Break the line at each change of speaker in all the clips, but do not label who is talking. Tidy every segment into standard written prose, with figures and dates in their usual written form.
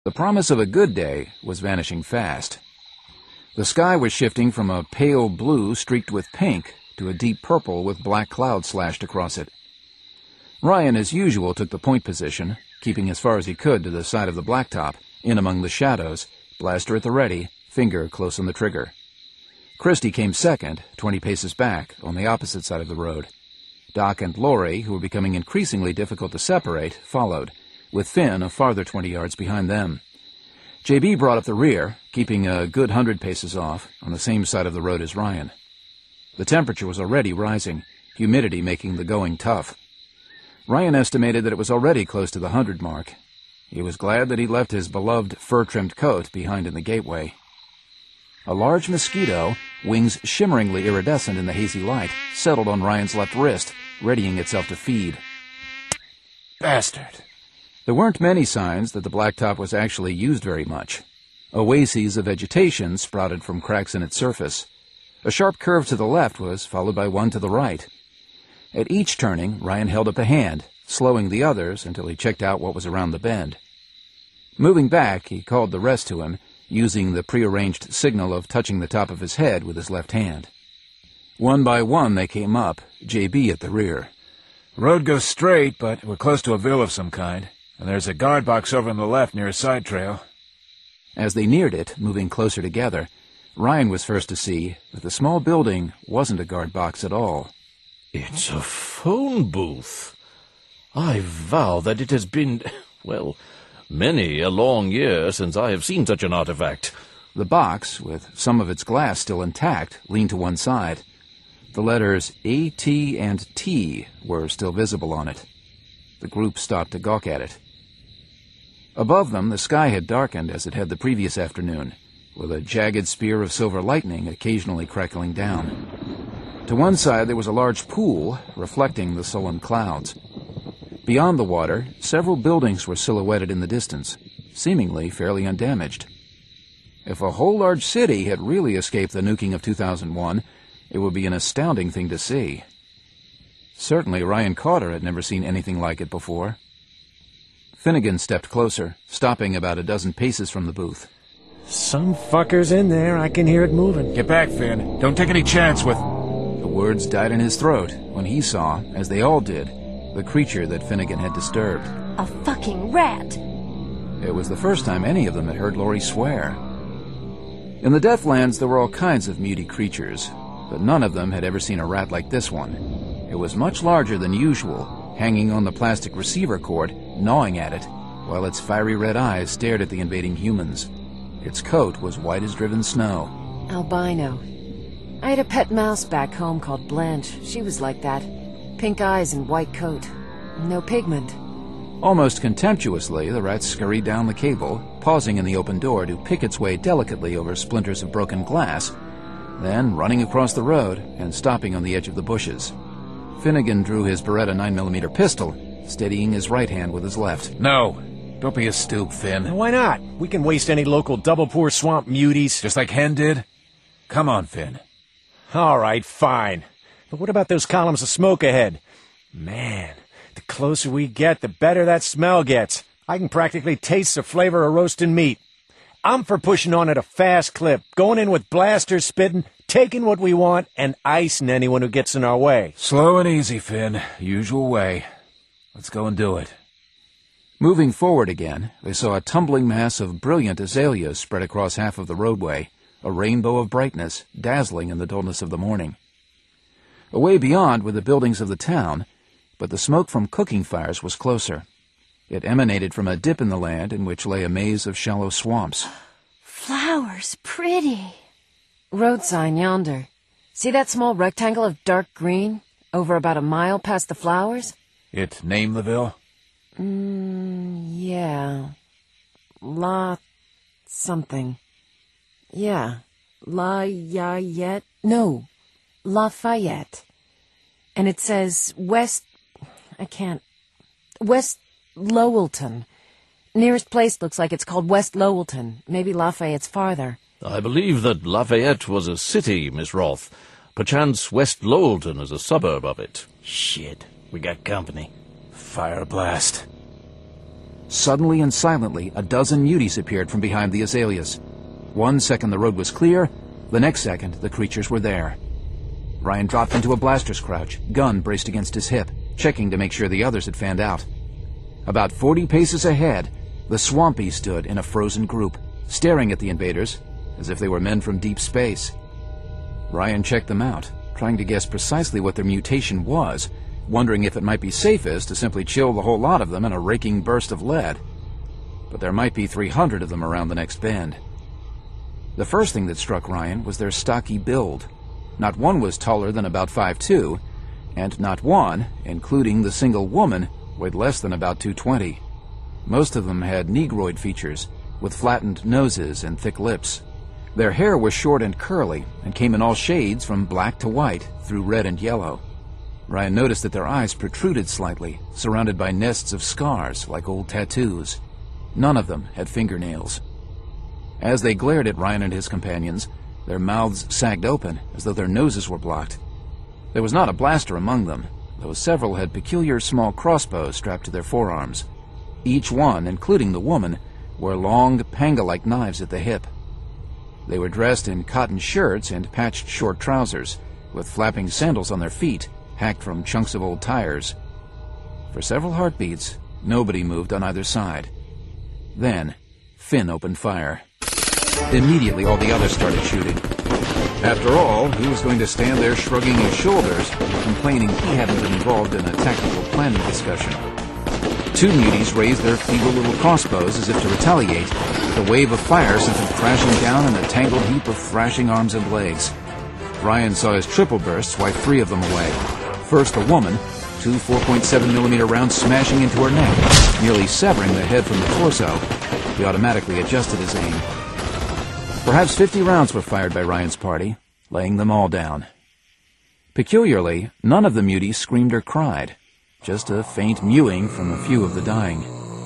The promise of a good day was vanishing fast. The sky was shifting from a pale blue streaked with pink to a deep purple with black clouds slashed across it. Ryan, as usual, took the point position, keeping as far as he could to the side of the blacktop, in among the shadows, blaster at the ready, finger close on the trigger. Christie came second, 20 paces back, on the opposite side of the road. Doc and Laurie, who were becoming increasingly difficult to separate, followed, with Finn a farther 20 yards behind them. J.B. brought up the rear, keeping a good 100 paces off, on the same side of the road as Ryan. The temperature was already rising, humidity making the going tough. Ryan estimated that it was already close to the 100 mark. He was glad that he left his beloved fur-trimmed coat behind in the gateway. A large mosquito, wings shimmeringly iridescent in the hazy light, settled on Ryan's left wrist, readying itself to feed.
Bastard!
There weren't many signs that the blacktop was actually used very much. Oases of vegetation sprouted from cracks in its surface. A sharp curve to the left was followed by one to the right. At each turning, Ryan held up a hand, slowing the others until he checked out what was around the bend. Moving back, he called the rest to him, using the prearranged signal of touching the top of his head with his left hand. One by one they came up, J.B. at the rear.
Road goes straight, but we're close to a ville of some kind, and there's a guard box over on the left near a side trail.
As they neared it, moving closer together, Ryan was first to see that the small building wasn't a guard box at all.
It's a phone booth. I vow that it has been, well, many a long year since I have seen such an artifact.
The box, with some of its glass still intact, leaned to one side. The letters A, T, and T were still visible on it. The group stopped to gawk at it. Above them, the sky had darkened as it had the previous afternoon, with a jagged spear of silver lightning occasionally crackling down. To one side there was a large pool, reflecting the sullen clouds. Beyond the water, several buildings were silhouetted in the distance, seemingly fairly undamaged. If a whole large city had really escaped the nuking of 2001, it would be an astounding thing to see. Certainly Ryan Carter had never seen anything like it before. Finnegan stepped closer, stopping about a dozen paces from the booth.
Some fucker's in there. I can hear it moving.
Get back, Finn. Don't take any chance with...
The words died in his throat when he saw, as they all did, the creature that Finnegan had disturbed.
A fucking rat!
It was the first time any of them had heard Laurie swear. In the Deathlands there were all kinds of muty creatures, but none of them had ever seen a rat like this one. It was much larger than usual, hanging on the plastic receiver cord, gnawing at it, while its fiery red eyes stared at the invading humans. Its coat was white as driven snow.
Albino. I had a pet mouse back home called Blanche. She was like that. Pink eyes and white coat. No pigment.
Almost contemptuously, the rat scurried down the cable, pausing in the open door to pick its way delicately over splinters of broken glass, then running across the road and stopping on the edge of the bushes. Finnegan drew his Beretta 9mm pistol, steadying his right hand with his left.
No! Don't be a stoop, Finn.
Why not? We can waste any local double-poor swamp muties.
Just like Hen did? Come on, Finn.
All right, fine. But what about those columns of smoke ahead? Man, the closer we get, the better that smell gets. I can practically taste the flavor of roasting meat. I'm for pushing on at a fast clip, going in with blasters spitting, taking what we want, and icing anyone who gets in our way.
Slow and easy, Finn. Usual way. Let's go and do it.
Moving forward again, they saw a tumbling mass of brilliant azaleas spread across half of the roadway, a rainbow of brightness, dazzling in the dullness of the morning. Away beyond were the buildings of the town, but the smoke from cooking fires was closer. It emanated from a dip in the land in which lay a maze of shallow swamps.
Flowers, pretty.
Road sign yonder. See that small rectangle of dark green? Over about a mile past the flowers?
It name the ville?
Yeah. La... something. Yeah. La-ya-yet? No. Lafayette. And it says West... West Lowellton. Nearest place looks like it's called West Lowellton. Maybe Lafayette's farther.
I believe that Lafayette was a city, Miss Roth. Perchance West Lowellton is a suburb of it.
Shit, we got company.
Fire blast.
Suddenly and silently, a dozen muties appeared from behind the azaleas. 1 second the road was clear, the next second the creatures were there. Ryan dropped into a blaster's crouch, gun braced against his hip, checking to make sure the others had fanned out. About 40 paces ahead, the Swampies stood in a frozen group, staring at the invaders as if they were men from deep space. Ryan checked them out, trying to guess precisely what their mutation was, wondering if it might be safest to simply chill the whole lot of them in a raking burst of lead. But there might be 300 of them around the next bend. The first thing that struck Ryan was their stocky build. Not one was taller than about 5'2", and not one, including the single woman, weighed less than about 220. Most of them had negroid features, with flattened noses and thick lips. Their hair was short and curly, and came in all shades from black to white, through red and yellow. Ryan noticed that their eyes protruded slightly, surrounded by nests of scars like old tattoos. None of them had fingernails. As they glared at Ryan and his companions, their mouths sagged open as though their noses were blocked. There was not a blaster among them, though several had peculiar small crossbows strapped to their forearms. Each one, including the woman, wore long, panga-like knives at the hip. They were dressed in cotton shirts and patched short trousers, with flapping sandals on their feet, hacked from chunks of old tires. For several heartbeats, nobody moved on either side. Then, Finn opened fire. Immediately, all the others started shooting. After all, he was going to stand there shrugging his shoulders, complaining he hadn't been involved in a tactical planning discussion. 2 muties raised their feeble little crossbows as if to retaliate. The wave of fire sent them crashing down in a tangled heap of thrashing arms and legs. Ryan saw his triple bursts wipe 3 of them away. First the woman, 2 4.7mm rounds smashing into her neck, nearly severing the head from the torso. He automatically adjusted his aim. Perhaps 50 rounds were fired by Ryan's party, laying them all down. Peculiarly, none of the muties screamed or cried, just a faint mewing from a few of the dying.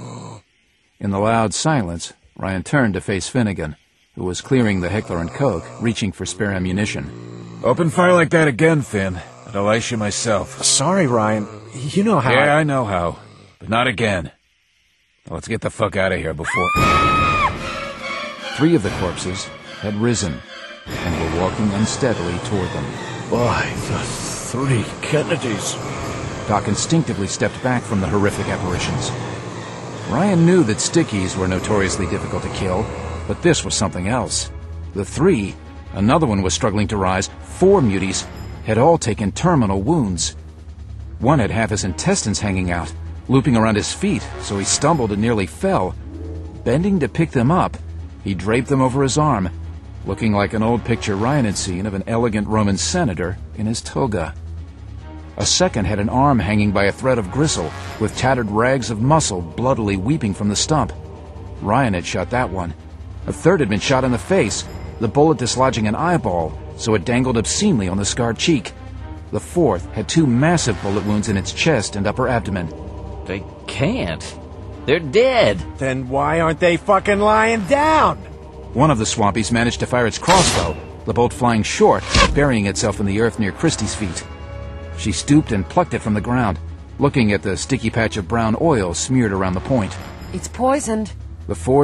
In the loud silence, Ryan turned to face Finnegan, who was clearing the Heckler & Koch, reaching for spare ammunition.
Open fire like that again, Finn, and I'll ice you myself.
Sorry, Ryan. You know how
Yeah, I know how, but not again. Now let's get the fuck out of here before...
3 of the corpses had risen and were walking unsteadily toward them.
By the 3 Kennedys.
Doc instinctively stepped back from the horrific apparitions. Ryan knew that stickies were notoriously difficult to kill, but this was something else. The 3, another one was struggling to rise, 4 muties, had all taken terminal wounds. One had half his intestines hanging out, looping around his feet, so he stumbled and nearly fell. Bending to pick them up, he draped them over his arm, looking like an old picture Ryan had seen of an elegant Roman senator in his toga. A second had an arm hanging by a thread of gristle, with tattered rags of muscle bloodily weeping from the stump. Ryan had shot that one. A third had been shot in the face, the bullet dislodging an eyeball, so it dangled obscenely on the scarred cheek. The fourth had 2 massive bullet wounds in its chest and upper abdomen.
They can't. They're dead.
Then why aren't they fucking lying down?
One of the Swampies managed to fire its crossbow, the bolt flying short, burying itself in the earth near Christie's feet. She stooped and plucked it from the ground, looking at the sticky patch of brown oil smeared around the point.
It's poisoned.
The 4